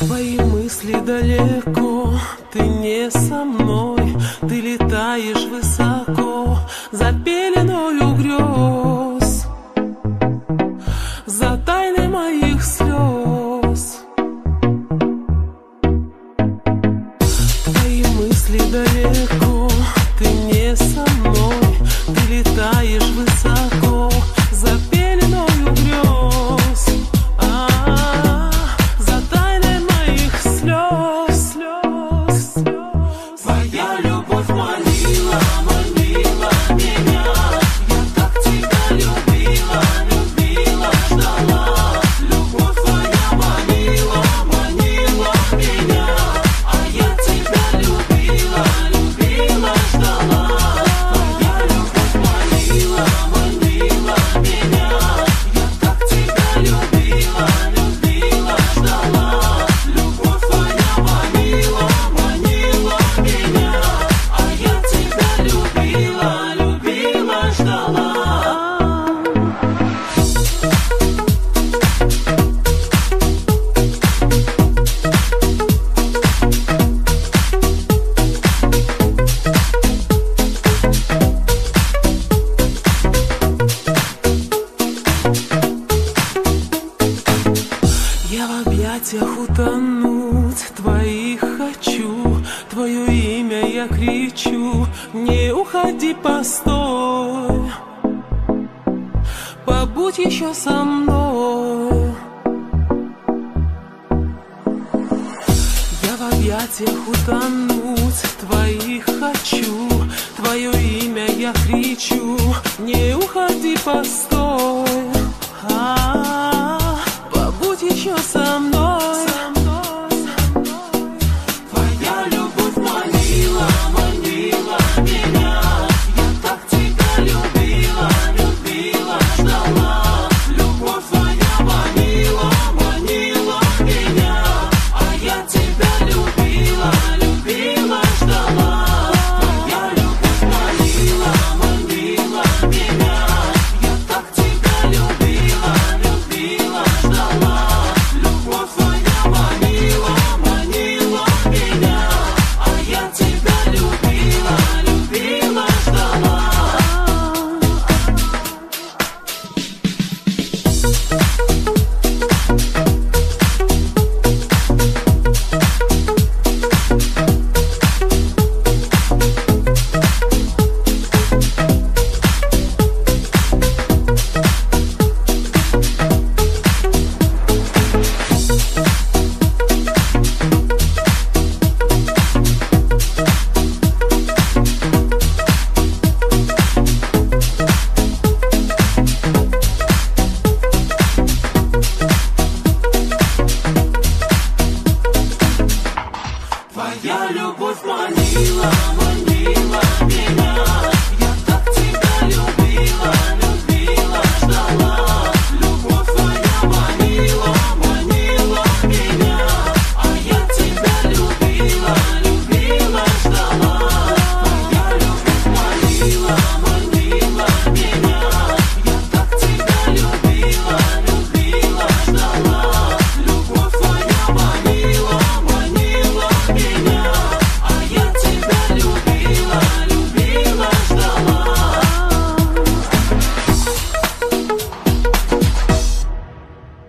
Твои мысли далеко, ты не со мной, ты летаешь высоко за пеленою грез, за тайной моих слез. Твои мысли далеко, ты не со мной, ты летаешь высоко за пеленою грез, за тайной моих слез. Твоя любовь манила, манила меня, я так тебя любила, любила, ждала. Любовь твоя манила, манила меня, а я тебя любила, любила, ждала. Твоя любовь манила, манила меня, я так тебя любила, любила, ждала. Любовь твоя манила, манила меня, а я тебя любила, любила, ждала. Я в объятиях утонуть твоих хочу, твое имя я кричу, не уходи, постой, побудь еще со мной. Я в объятиях утонуть твоих хочу, твое имя я кричу, не уходи, постой,